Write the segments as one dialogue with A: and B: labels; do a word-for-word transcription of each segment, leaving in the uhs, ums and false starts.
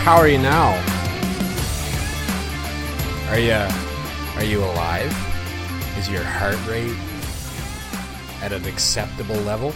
A: How are you now? Are you are you alive? Is your heart rate at an acceptable level?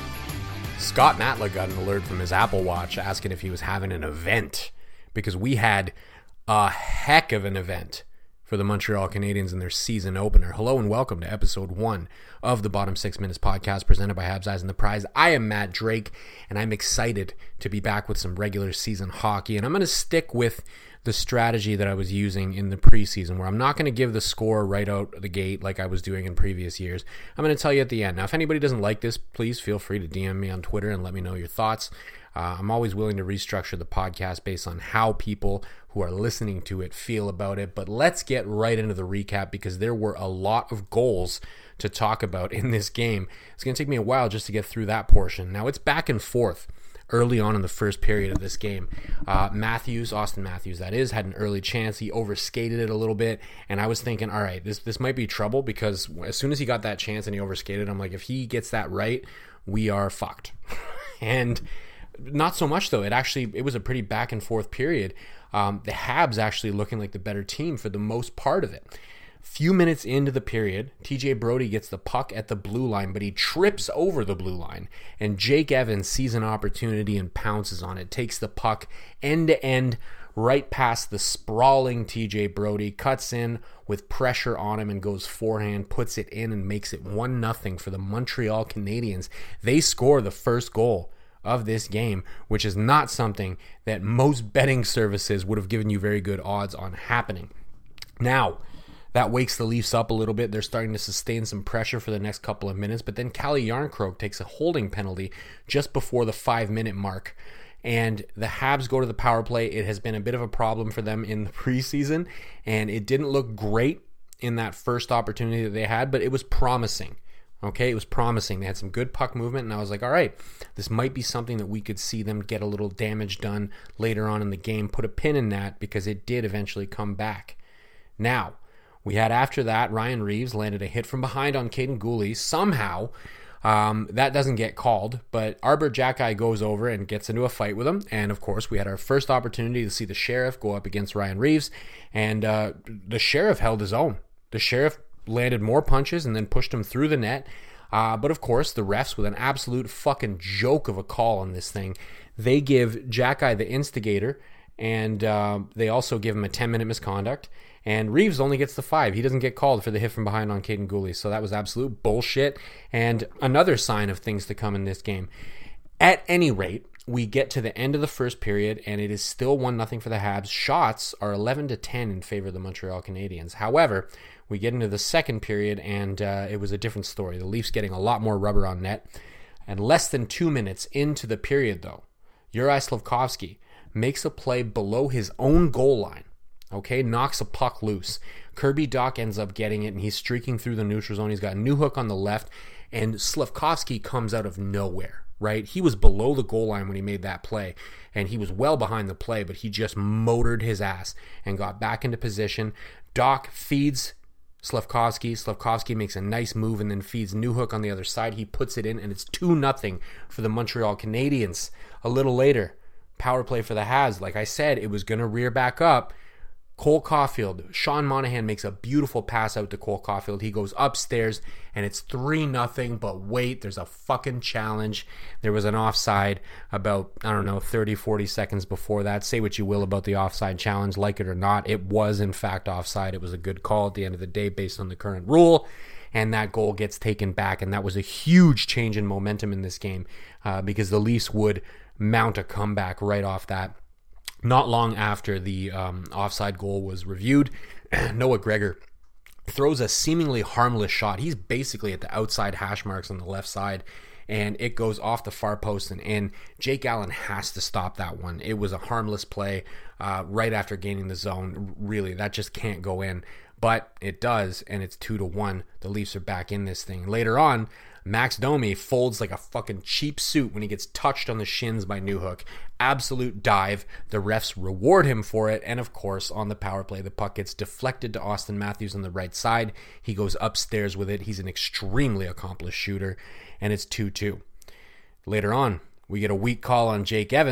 A: Scott Matla got an alert from his Apple Watch asking if he was having an event, because we had a heck of an event for the Montreal Canadiens in their season opener. Hello and welcome to episode one of the Bottom Six Minutes podcast presented by Habs Eyes and the Prize. I am Matt Drake, and I'm excited to be back with some regular season hockey, and I'm going to stick with the strategy that I was using in the preseason, where I'm not going to give the score right out the gate like I was doing in previous years. I'm going to tell you at the end. Now, if anybody doesn't like this, please feel free to D M me on Twitter and let me know your thoughts. Uh, I'm always willing to restructure the podcast based on how people who are listening to it feel about it. But let's get right into the recap, because there were a lot of goals to talk about in this game. It's going to take me a while just to get through that portion. Now, it's back and forth early on in the first period of this game. Uh, Matthews, Austin Matthews, that is, had an early chance. He overskated it a little bit, and I was thinking, all right, this this might be trouble, because as soon as he got that chance and he overskated, I'm like, if he gets that right, we are fucked. And not so much, though. It actually, it was a pretty back and forth period. Um, the Habs actually looking like the better team for the most part of it. Few minutes into the period, T J Brodie gets the puck at the blue line, but he trips over the blue line, and Jake Evans sees an opportunity and pounces on it, takes the puck end to end right past the sprawling T J Brodie, cuts in with pressure on him and goes forehand, puts it in and makes it one nothing for the Montreal Canadiens. They score the first goal of this game, which is not something that most betting services would have given you very good odds on happening. Now, that wakes the Leafs up a little bit. They're starting to sustain some pressure for the next couple of minutes, but then Calle Jarnkrok takes a holding penalty just before the five-minute mark, and the Habs go to the power play. It has been a bit of a problem for them in the preseason, and it didn't look great in that first opportunity that they had, but it was promising. Okay, it was promising. They had some good puck movement, and I was like, all right, this might be something that we could see them get a little damage done later on in the game. Put a pin in that, because it did eventually come back. Now, we had after that, Ryan Reaves landed a hit from behind on Kaiden Guhle. Somehow, um, that doesn't get called, but Arbor Xhekaj goes over and gets into a fight with him. And of course, we had our first opportunity to see the Sheriff go up against Ryan Reaves, and uh, the Sheriff held his own. The Sheriff landed more punches and then pushed him through the net. Uh, but of course, the refs, with an absolute fucking joke of a call on this thing, they give Xhekaj the instigator, and uh, they also give him a ten-minute misconduct. And Reaves only gets the five. He doesn't get called for the hit from behind on Kaiden Guhle. So that was absolute bullshit, and another sign of things to come in this game. At any rate, we get to the end of the first period, and it is still one nothing for the Habs. Shots are eleven to ten in favor of the Montreal Canadiens. However, we get into the second period, and uh, it was a different story. The Leafs getting a lot more rubber on net. And less than two minutes into the period, though, Juraj Slafkovsky makes a play below his own goal line. Okay, knocks a puck loose. Kirby Dach ends up getting it, and he's streaking through the neutral zone. He's got Newhook on the left, and Slafkovsky comes out of nowhere, right? He was below the goal line when he made that play, and he was well behind the play, but he just motored his ass and got back into position. Dach feeds Slafkovsky. Slafkovsky makes a nice move and then feeds Newhook on the other side. He puts it in, and it's two nothing for the Montreal Canadiens. A little later, power play for the Habs. Like I said, it was going to rear back up. Cole Caulfield, Sean Monahan makes a beautiful pass out to Cole Caulfield. He goes upstairs, and it's three nothing, but wait, there's a fucking challenge. There was an offside about, I don't know, thirty, forty seconds before that. Say what you will about the offside challenge, like it or not. It was, in fact, offside. It was a good call at the end of the day based on the current rule, and that goal gets taken back, and that was a huge change in momentum in this game uh, because the Leafs would mount a comeback right off that. Not long after the um, offside goal was reviewed, Noah Gregor throws a seemingly harmless shot. He's basically at the outside hash marks on the left side, and it goes off the far post and in. Jake Allen has to stop that one. It was a harmless play uh, right after gaining the zone. Really, that just can't go in. But it does, and it's two to one. The Leafs are back in this thing. Later on, Max Domi folds like a fucking cheap suit when he gets touched on the shins by Newhook. Absolute dive. The refs reward him for it. And of course, on the power play, the puck gets deflected to Austin Matthews on the right side. He goes upstairs with it. He's an extremely accomplished shooter. And it's two two. Later on, we get a weak call on Jake Evans.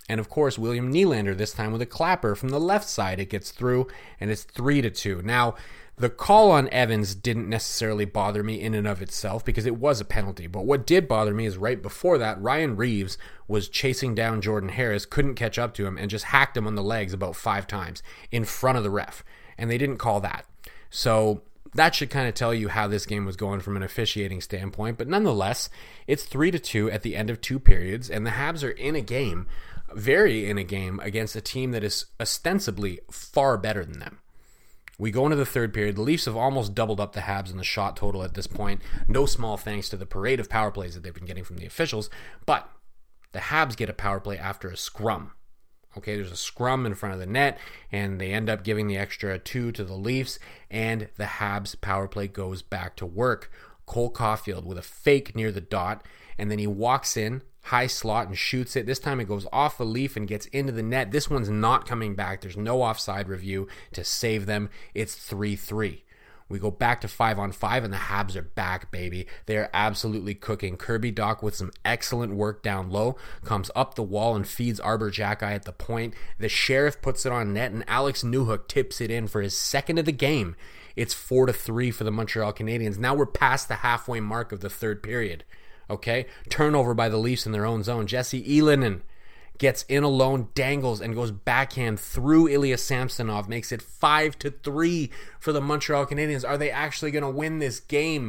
A: And of course, William Nylander, this time with a clapper from the left side. It gets through, and it's three to two. Now, the call on Evans didn't necessarily bother me in and of itself because it was a penalty. But what did bother me is right before that, Ryan Reeves was chasing down Jordan Harris, couldn't catch up to him, and just hacked him on the legs about five times in front of the ref. And they didn't call that. So that should kind of tell you how this game was going from an officiating standpoint. But nonetheless, it's three to two at the end of two periods, and the Habs are in a game, very in a game, against a team that is ostensibly far better than them. We go into the third period. The Leafs have almost doubled up the Habs in the shot total at this point. No small thanks to the parade of power plays that they've been getting from the officials. But the Habs get a power play after a scrum. Okay, there's a scrum in front of the net, and they end up giving the extra two to the Leafs, and the Habs power play goes back to work. Cole Caulfield with a fake near the dot, and then he walks in, high slot, and shoots it. This time it goes off the Leaf and gets into the net. This one's not coming back. There's no offside review to save them. It's three three. We go back to five on five, and the Habs are back, baby. They are absolutely cooking. Kirby Dach with some excellent work down low, comes up the wall and feeds Arbor Xhekaj at the point. The Sheriff puts it on net, and Alex Newhook tips it in for his second of the game. It's four to three for the Montreal Canadiens. Now we're past the halfway mark of the third period. Okay? Turnover by the Leafs in their own zone. Jesse Ylönen gets in alone, dangles, and goes backhand through Ilya Samsonov, makes it five to three for the Montreal Canadiens. Are they actually going to win this game?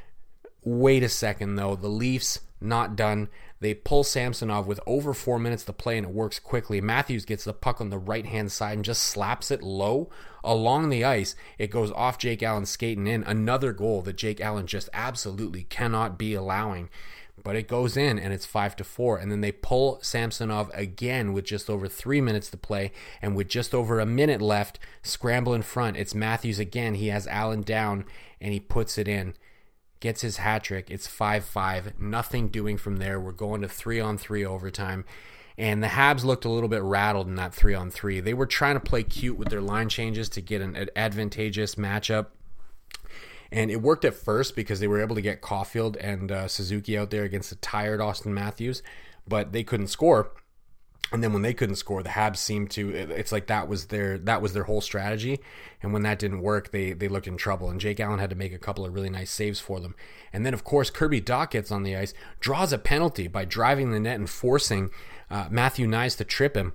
A: Wait a second, though. The Leafs, not done. They pull Samsonov with over four minutes to play, and it works quickly. Matthews gets the puck on the right-hand side and just slaps it low along the ice. It goes off Jake Allen skating in. Another goal that Jake Allen just absolutely cannot be allowing. But it goes in, and it's five to four. And then they pull Samsonov again with just over three minutes to play, and with just over a minute left, scramble in front. It's Matthews again. He has Allen down, and he puts it in. Gets his hat trick. It's five five. Nothing doing from there. We're going to three on three overtime. And the Habs looked a little bit rattled in that three on three. They were trying to play cute with their line changes to get an advantageous matchup. And it worked at first because they were able to get Caulfield and uh, Suzuki out there against a tired Austin Matthews, but they couldn't score. And then when they couldn't score, the Habs seemed to, it's like that was their that was their whole strategy. And when that didn't work, they they looked in trouble. And Jake Allen had to make a couple of really nice saves for them. And then, of course, Kirby Dach gets on the ice, draws a penalty by driving the net and forcing uh, Matthew Knies to trip him.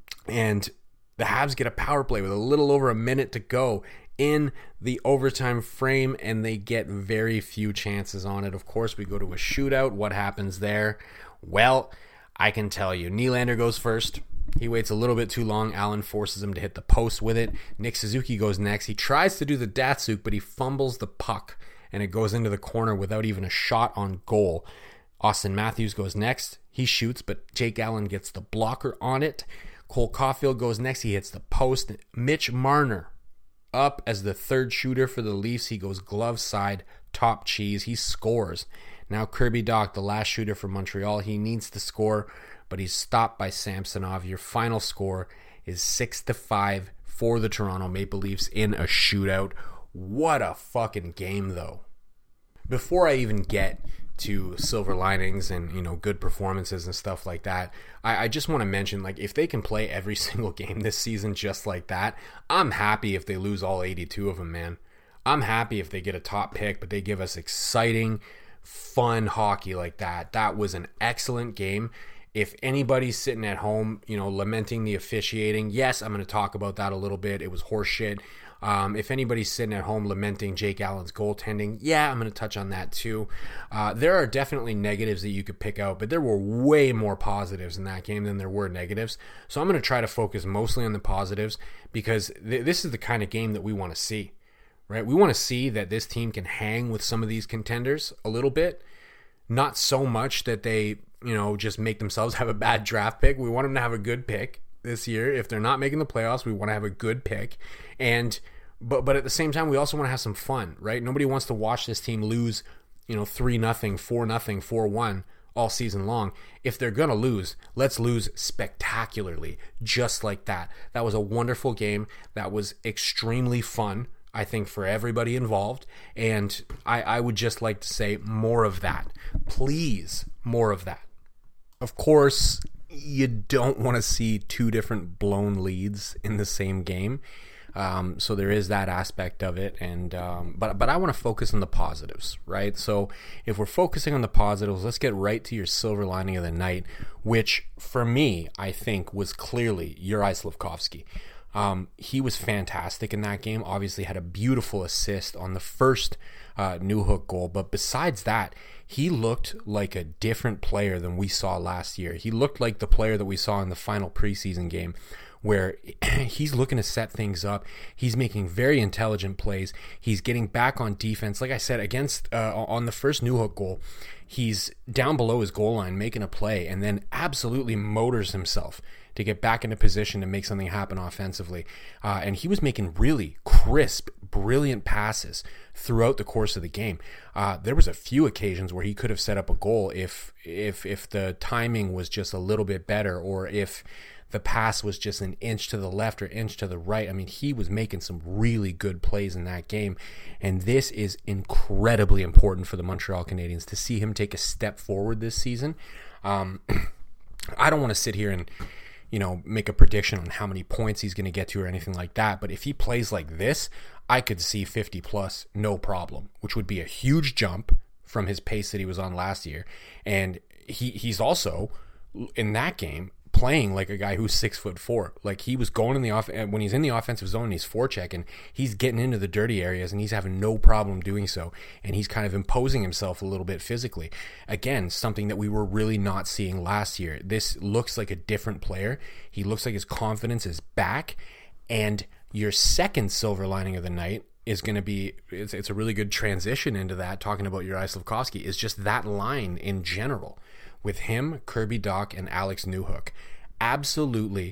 A: And the Habs get a power play with a little over a minute to go in the overtime frame, and they get very few chances on it. Of course, we go to a shootout. What happens there? Well, I can tell you. Nylander goes first. He waits a little bit too long. Allen forces him to hit the post with it. Nick Suzuki goes next. He tries to do the Datsuk, but he fumbles the puck, and it goes into the corner without even a shot on goal. Austin Matthews goes next. He shoots, but Jake Allen gets the blocker on it. Cole Caulfield goes next. He hits the post. Mitch Marner up as the third shooter for the Leafs. He goes glove side, top cheese. He scores. Now Kirby Dach, the last shooter for Montreal, he needs to score, but he's stopped by Samsonov. Your final score is six to five for the Toronto Maple Leafs in a shootout. What a fucking game, though. Before I even get to silver linings and, you know, good performances and stuff like that, I, I just want to mention, like, if they can play every single game this season just like that, I'm happy if they lose all eighty-two of them, man. I'm happy if they get a top pick, but they give us exciting, fun hockey like that. That was an excellent game. If anybody's sitting at home, you know, lamenting the officiating, yes, I'm going to talk about that a little bit. It was horseshit. Um, if anybody's sitting at home lamenting Jake Allen's goaltending, yeah, I'm going to touch on that too. Uh, there are definitely negatives that you could pick out, but there were way more positives in that game than there were negatives. So I'm going to try to focus mostly on the positives because th- this is the kind of game that we want to see, right? We want to see that this team can hang with some of these contenders a little bit, not so much that they, you know, just make themselves have a bad draft pick. We want them to have a good pick this year. If they're not making the playoffs, we want to have a good pick. And but but at the same time, we also want to have some fun, right? Nobody wants to watch this team lose, you know, three nothing, four nothing, four one all season long. If they're going to lose, let's lose spectacularly, just like that. That was a wonderful game. That was extremely fun, I think, for everybody involved. And I, I would just like to say more of that. Please, more of that. Of course, you don't want to see two different blown leads in the same game. Um, so there is that aspect of it, and um, but but I want to focus on the positives, right? So if we're focusing on the positives, let's get right to your silver lining of the night, which for me, I think was clearly Juraj Slafkovský. Um, he was fantastic in that game. Obviously had a beautiful assist on the first uh, Newhook goal, but besides that, he looked like a different player than we saw last year. He looked like the player that we saw in the final preseason game, where he's looking to set things up. He's making very intelligent plays. He's getting back on defense. Like I said, against uh, on the first Newhook goal, he's down below his goal line making a play and then absolutely motors himself to get back into position to make something happen offensively. Uh, and he was making really crisp, brilliant passes throughout the course of the game. Uh, there was a few occasions where he could have set up a goal if if if the timing was just a little bit better, or if the pass was just an inch to the left or inch to the right. I mean, he was making some really good plays in that game. And this is incredibly important for the Montreal Canadiens to see him take a step forward this season. Um, I don't want to sit here and, you know, make a prediction on how many points he's going to get to or anything like that. But if he plays like this, I could see fifty plus, no problem, which would be a huge jump from his pace that he was on last year. And he he's also, in that game, playing like a guy who's six foot four. Like, he was going in the off when he's in the offensive zone and he's forechecking, he's getting into the dirty areas and he's having no problem doing so. And he's kind of imposing himself a little bit physically. Again, something that we were really not seeing last year. This looks like a different player. He looks like his confidence is back. And your second silver lining of the night is going to be, it's, it's a really good transition into that, talking about Juraj Slafkovský, is just that line in general. With him, Kirby Dach, and Alex Newhook. Absolutely,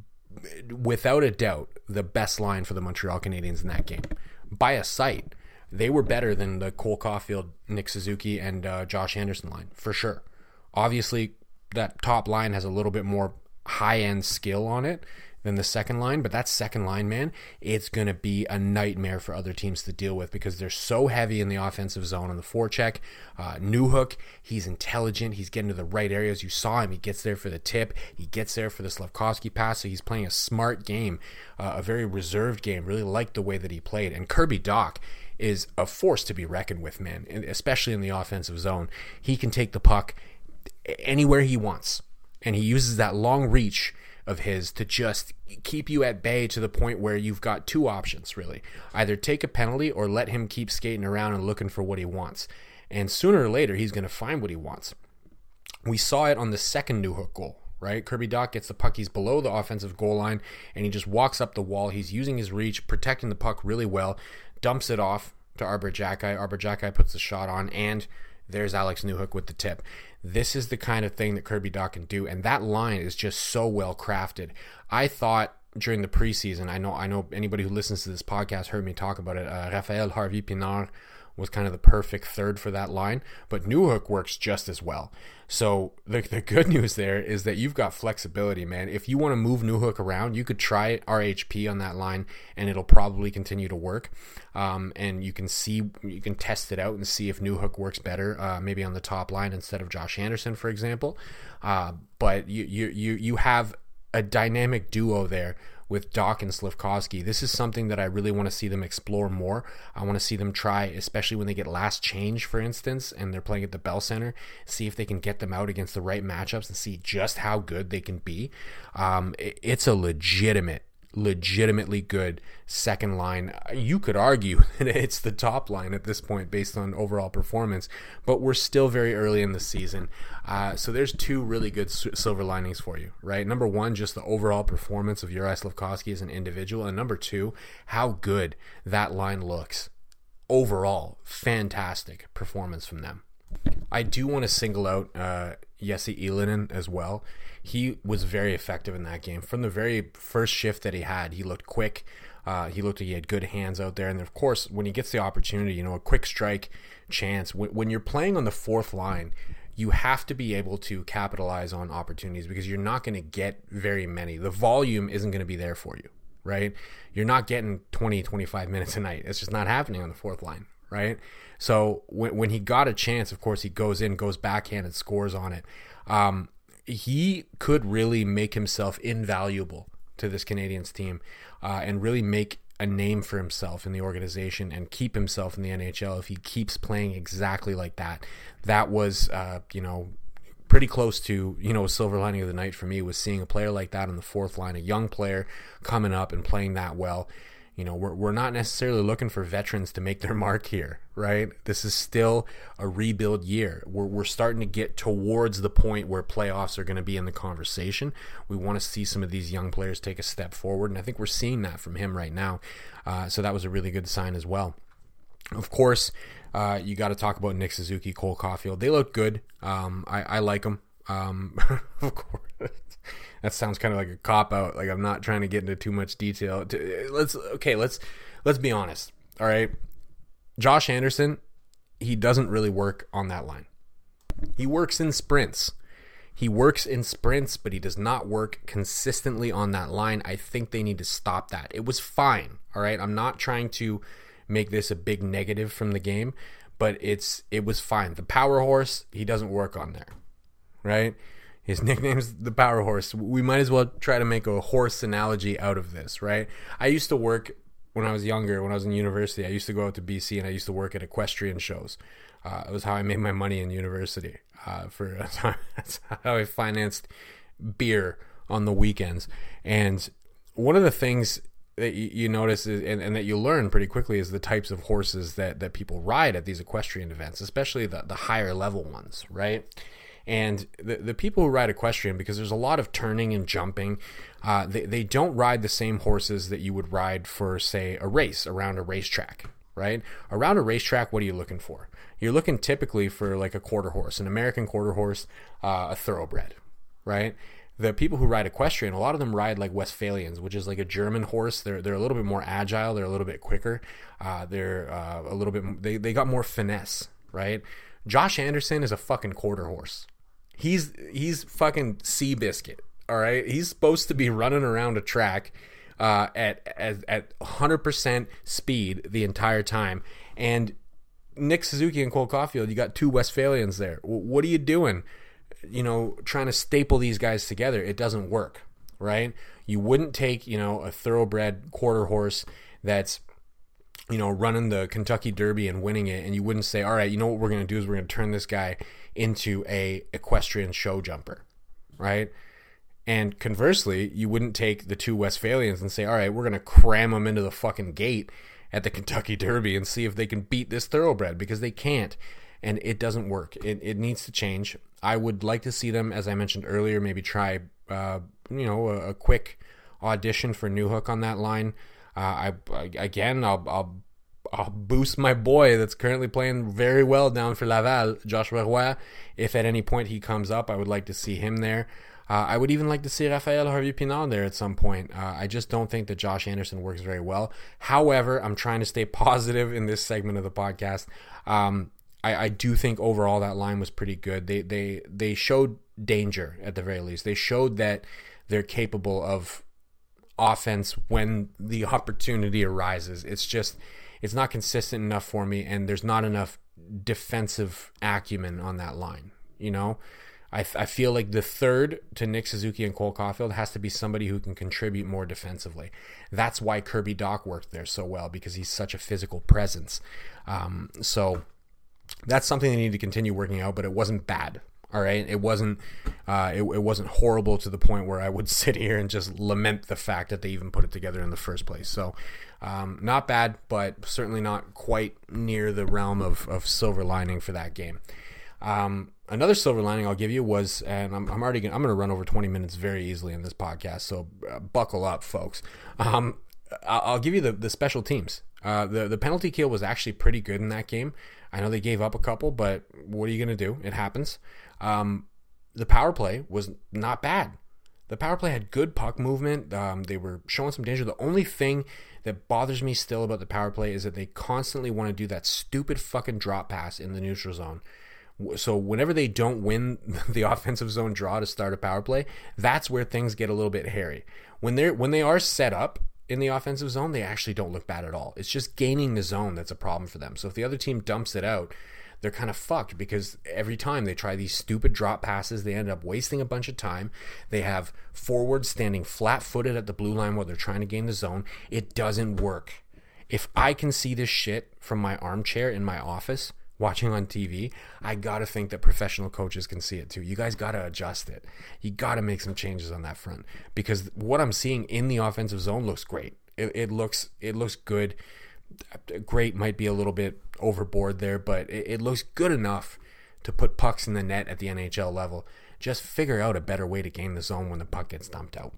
A: without a doubt, the best line for the Montreal Canadiens in that game. By a sight, they were better than the Cole Caulfield, Nick Suzuki, and uh, Josh Anderson line, for sure. Obviously, that top line has a little bit more high-end skill on it than the second line, but that second line, man, it's going to be a nightmare for other teams to deal with because they're so heavy in the offensive zone on the forecheck. Uh, Newhook, he's intelligent. He's getting to the right areas. You saw him. He gets there for the tip. He gets there for the Slafkovský pass, so he's playing a smart game, uh, a very reserved game. Really liked the way that he played. And Kirby Dach is a force to be reckoned with, man, especially in the offensive zone. He can take the puck anywhere he wants, and he uses that long reach of his to just keep you at bay to the point where you've got two options, really. Either take a penalty or let him keep skating around and looking for what he wants. And sooner or later, he's going to find what he wants. We saw it on the second Newhook goal, right? Kirby Dach gets the puck. He's below the offensive goal line, and he just walks up the wall. He's using his reach, protecting the puck really well, dumps it off to Arber Xhekaj. Arber Xhekaj puts the shot on, and there's Alex Newhook with the tip. This is the kind of thing that Kirby Dach can do, and that line is just so well crafted. I thought during the preseason, I know I know anybody who listens to this podcast heard me talk about it, uh, Raphael Harvey-Pinard was kind of the perfect third for that line, but Newhook works just as well. So the, the good news there is that you've got flexibility, man. If you want to move Newhook around, you could try R H P on that line, and it'll probably continue to work. Um, and you can see, you can test it out and see if Newhook works better, uh, maybe on the top line instead of Josh Anderson, for example. Uh, but you you you you have a dynamic duo there with Dach and Slafkovský. This is something that I really want to see them explore more. I want to see them try, especially when they get last change, for instance, and they're playing at the Bell Center, see if they can get them out against the right matchups and see just how good they can be. Um, it, it's a legitimate, legitimately good second line. You could argue that it's the top line at this point based on overall performance, but we're still very early in the season. Uh, so there's two really good silver linings for you, right? Number one, just the overall performance of Juraj Slafkovský as an individual, and number two, how good that line looks. Overall, fantastic performance from them. I do want to single out uh, Jesse Ylönen as well. He was very effective in that game. From the very first shift that he had, he looked quick. Uh, he looked like he had good hands out there. And of course, when he gets the opportunity, you know, a quick strike chance. When, when you're playing on the fourth line, you have to be able to capitalize on opportunities because you're not going to get very many. The volume isn't going to be there for you, right? You're not getting twenty, twenty-five minutes a night. It's just not happening on the fourth line, right? So when when he got a chance, of course, he goes in, goes backhand and scores on it. Um, he could really make himself invaluable to this Canadiens team uh, and really make a name for himself in the organization and keep himself in the N H L if he keeps playing exactly like that. That was, uh, you know, pretty close to, you know, a silver lining of the night for me, was seeing a player like that on the fourth line, a young player coming up and playing that well. You know, we're we're not necessarily looking for veterans to make their mark here, right? This is still a rebuild year. We're we're starting to get towards the point where playoffs are going to be in the conversation. We want to see some of these young players take a step forward, and I think we're seeing that from him right now. Uh, so that was a really good sign as well. Of course, uh, you got to talk about Nick Suzuki, Cole Caulfield. They look good. Um, I, I like them. Um, of course. That sounds kind of like a cop-out. Like, I'm not trying to get into too much detail. Let's okay. Let's let's be honest. All right, Josh Anderson, he doesn't really work on that line. He works in sprints. He works in sprints, but he does not work consistently on that line. I think they need to stop that. It was fine. All right, I'm not trying to make this a big negative from the game, but it's it was fine. The power horse, he doesn't work on there, right? His nickname's the Power Horse. We might as well try to make a horse analogy out of this, right? I used to work when I was younger, when I was in university. I used to go out to B C and I used to work at equestrian shows. Uh, it was how I made my money in university. Uh, for that's how I financed beer on the weekends. And one of the things that you, you notice is, and, and that you learn pretty quickly is the types of horses that, that people ride at these equestrian events, especially the, the higher level ones, right? And the, the people who ride equestrian, because there's a lot of turning and jumping, uh, they, they don't ride the same horses that you would ride for, say, a race around a racetrack, right? Around a racetrack, what are you looking for? You're looking typically for like a quarter horse, an American quarter horse, uh, a thoroughbred, right? The people who ride equestrian, a lot of them ride like Westphalians, which is like a German horse. They're they're a little bit more agile. They're a little bit quicker. Uh, they're uh, a little bit, they, they got more finesse, right? Josh Anderson is a fucking quarter horse. He's he's fucking Seabiscuit, all right? He's supposed to be running around a track uh, at, at at one hundred percent speed the entire time. And Nick Suzuki and Cole Caulfield, you got two Westphalians there. W- what are you doing? You know, trying to staple these guys together. It doesn't work, right? You wouldn't take, you know, a thoroughbred quarter horse that's, you know, running the Kentucky Derby and winning it, and you wouldn't say, all right, you know what we're going to do is we're going to turn this guy into a equestrian show jumper, right? And conversely, you wouldn't take the two Westphalians and say, all right, we're going to cram them into the fucking gate at the Kentucky Derby and see if they can beat this thoroughbred, because they can't, and it doesn't work. It it needs to change. I would like to see them, as I mentioned earlier, maybe try, uh, you know, a, a quick audition for Newhook on that line. Uh, I, I again, I'll, I'll I'll boost my boy that's currently playing very well down for Laval, Joshua Roy. If at any point he comes up, I would like to see him there. Uh, I would even like to see Raphael Harvey-Pinard there at some point. Uh, I just don't think that Josh Anderson works very well. However, I'm trying to stay positive in this segment of the podcast. Um, I, I do think overall that line was pretty good. They they they showed danger at the very least. They showed that they're capable of offense when the opportunity arises. It's just, it's not consistent enough for me, and there's not enough defensive acumen on that line. You know, I, I feel like the third to Nick Suzuki and Cole Caulfield has to be somebody who can contribute more defensively. That's why Kirby Dach worked there so well, because he's such a physical presence. Um, so that's something they need to continue working out, but it wasn't bad. All right, it wasn't uh, it, it wasn't horrible to the point where I would sit here and just lament the fact that they even put it together in the first place. So um, not bad, but certainly not quite near the realm of, of silver lining for that game. Um, another silver lining I'll give you was, and I'm, I'm already gonna, I'm going to run over twenty minutes very easily in this podcast, so uh, buckle up, folks. Um, I'll give you the, the special teams. Uh, the, the penalty kill was actually pretty good in that game. I know they gave up a couple, but what are you going to do? It happens. Um, the power play was not bad. The power play had good puck movement. Um, they were showing some danger. The only thing that bothers me still about the power play is that they constantly want to do that stupid fucking drop pass in the neutral zone. So whenever they don't win the offensive zone draw to start a power play, that's where things get a little bit hairy. When they're when they are set up in the offensive zone, they actually don't look bad at all. It's just gaining the zone that's a problem for them. So if the other team dumps it out, they're kind of fucked because every time they try these stupid drop passes, they end up wasting a bunch of time. They have forwards standing flat-footed at the blue line while they're trying to gain the zone. It doesn't work. If I can see this shit from my armchair in my office watching on T V, I gotta think that professional coaches can see it too. You guys gotta adjust it. You gotta make some changes on that front, because what I'm seeing in the offensive zone looks great. It, it looks it looks good. Great might be a little bit overboard there, but it, it looks good enough to put pucks in the net at the N H L level. Just figure out a better way to gain the zone when the puck gets dumped out.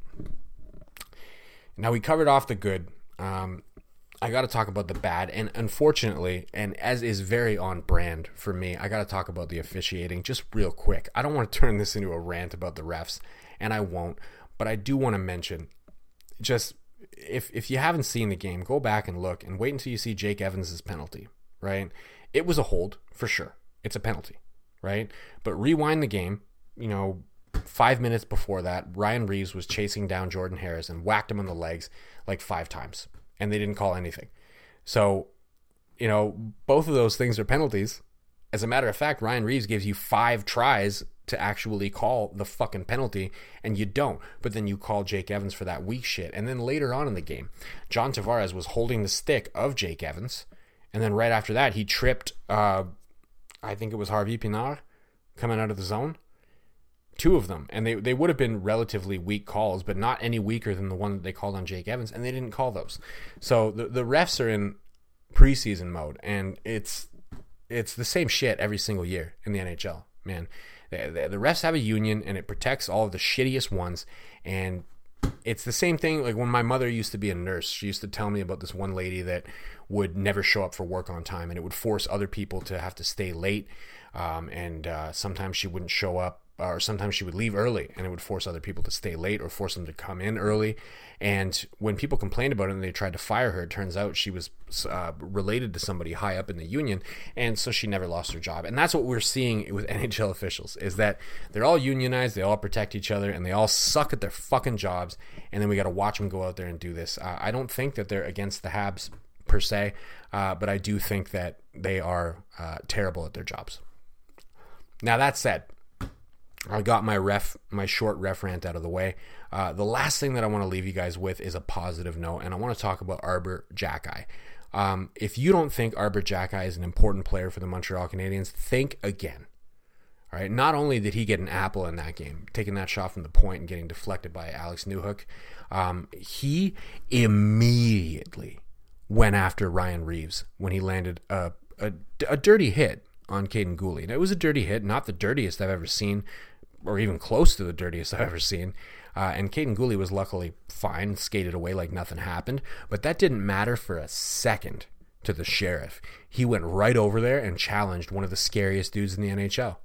A: Now, we covered off the good. Um, I got to talk about the bad, and unfortunately, and as is very on brand for me, I got to talk about the officiating just real quick. I don't want to turn this into a rant about the refs, and I won't, but I do want to mention, just if if you haven't seen the game, go back and look, and wait until you see Jake Evans' penalty, right? It was a hold, for sure. It's a penalty, right? But rewind the game, you know, five minutes before that, Ryan Reeves was chasing down Jordan Harris and whacked him on the legs like five times. And they didn't call anything. So, you know, both of those things are penalties. As a matter of fact, Ryan Reeves gives you five tries to actually call the fucking penalty, and you don't. But then you call Jake Evans for that weak shit. And then later on in the game, John Tavares was holding the stick of Jake Evans. And then right after that, he tripped, uh, I think it was Harvey Pinard, coming out of the zone. Two of them, and they, they would have been relatively weak calls, but not any weaker than the one that they called on Jake Evans, and they didn't call those. So the the refs are in preseason mode, and it's it's the same shit every single year in the N H L, man. The, the, the refs have a union, and it protects all of the shittiest ones, and it's the same thing like when my mother used to be a nurse. She used to tell me about this one lady that would never show up for work on time, and it would force other people to have to stay late, um, and uh, sometimes she wouldn't show up, or sometimes she would leave early, and it would force other people to stay late or force them to come in early. And when people complained about it and they tried to fire her, it turns out she was uh, related to somebody high up in the union, and so she never lost her job. And that's what we're seeing with N H L officials, is that they're all unionized, they all protect each other, and they all suck at their fucking jobs, and then we got to watch them go out there and do this. Uh, I don't think that they're against the Habs per se, uh, but I do think that they are uh, terrible at their jobs. Now, that said, I got my ref, my short ref rant out of the way. Uh, the last thing that I want to leave you guys with is a positive note, and I want to talk about Arber Xhekaj. Um, if you don't think Arber Xhekaj is an important player for the Montreal Canadiens, think again. All right. Not only did he get an apple in that game, taking that shot from the point and getting deflected by Alex Newhook, um, he immediately went after Ryan Reeves when he landed a, a, a dirty hit on Kaiden Guhle. And it was a dirty hit, not the dirtiest I've ever seen, or even close to the dirtiest I've ever seen. Uh, and Kaiden Guhle was luckily fine, skated away like nothing happened. But that didn't matter for a second to the Sheriff. He went right over there and challenged one of the scariest dudes in the N H L.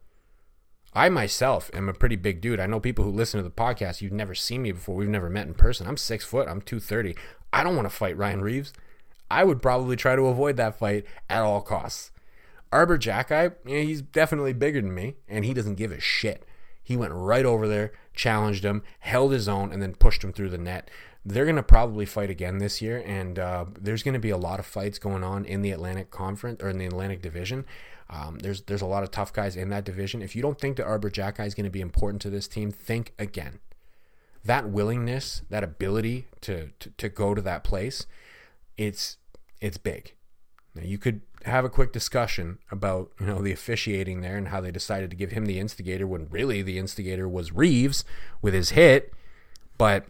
A: I myself am a pretty big dude. I know people who listen to the podcast, you've never seen me before. We've never met in person. I'm six foot. I'm two thirty. I don't want to fight Ryan Reeves. I would probably try to avoid that fight at all costs. Arber Xhekaj, yeah, he's definitely bigger than me, and he doesn't give a shit. He went right over there, challenged him, held his own, and then pushed him through the net. They're going to probably fight again this year, and uh, there's going to be a lot of fights going on in the Atlantic Conference, or in the Atlantic Division. Um, there's there's a lot of tough guys in that division. If you don't think that Arber Xhekaj is going to be important to this team, think again. That willingness, that ability to, to, to go to that place, it's it's big. Now, you could have a quick discussion about, you know, the officiating there and how they decided to give him the instigator when really the instigator was Reeves with his hit. But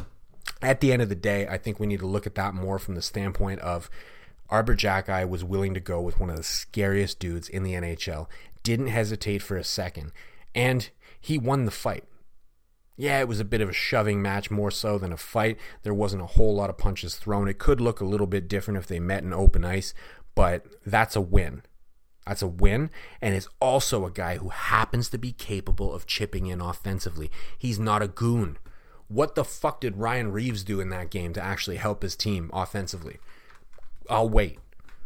A: at the end of the day, I think we need to look at that more from the standpoint of Arber Xhekaj was willing to go with one of the scariest dudes in the N H L, didn't hesitate for a second, and he won the fight. Yeah, it was a bit of a shoving match, more so than a fight. There wasn't a whole lot of punches thrown. It could look a little bit different if they met in open ice, but that's a win. That's a win, and is also a guy who happens to be capable of chipping in offensively. He's not a goon. What the fuck did Ryan Reeves do in that game to actually help his team offensively? I'll wait.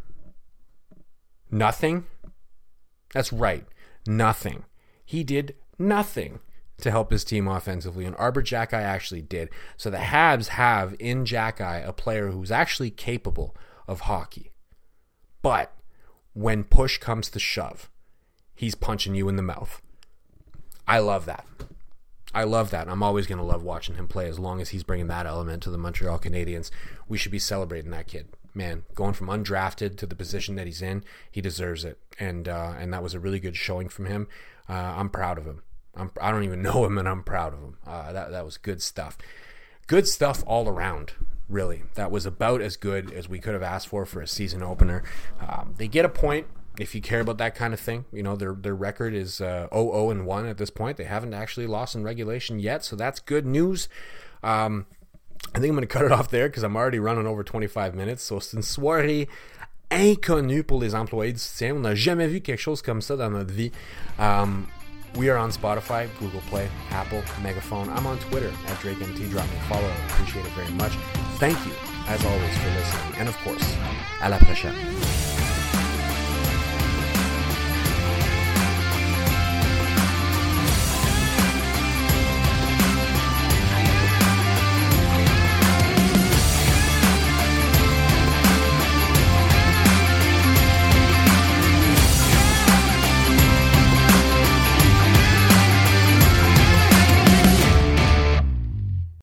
A: Nothing? That's right. Nothing. He did nothing to help his team offensively, and Arber Xhekaj actually did. So the Habs have in Xhekaj a player who's actually capable of hockey. But when push comes to shove, he's punching you in the mouth. I love that. I love that. I'm always going to love watching him play as long as he's bringing that element to the Montreal Canadiens. We should be celebrating that kid. Man, going from undrafted to the position that he's in, he deserves it. And uh, and that was a really good showing from him. Uh, I'm proud of him. I'm, I don't even know him, and I'm proud of him. Uh, that, that was good stuff. Good stuff all around, really. That was about as good as we could have asked for for a season opener. Um, they get a point. If you care about that kind of thing, you know, their their record is uh, oh oh and one at this point. They haven't actually lost in regulation yet, so that's good news. Um, I think I'm going to cut it off there because I'm already running over twenty-five minutes. So c'est une soirée inconnue pour les employés du soutien. On n'a jamais vu quelque chose comme ça dans notre vie. Um, we are on Spotify, Google Play, Apple, Megaphone. I'm on Twitter at DrakeMT. Drop me a follow. I appreciate it very much. Thank you, as always, for listening. And of course, à la prochaine.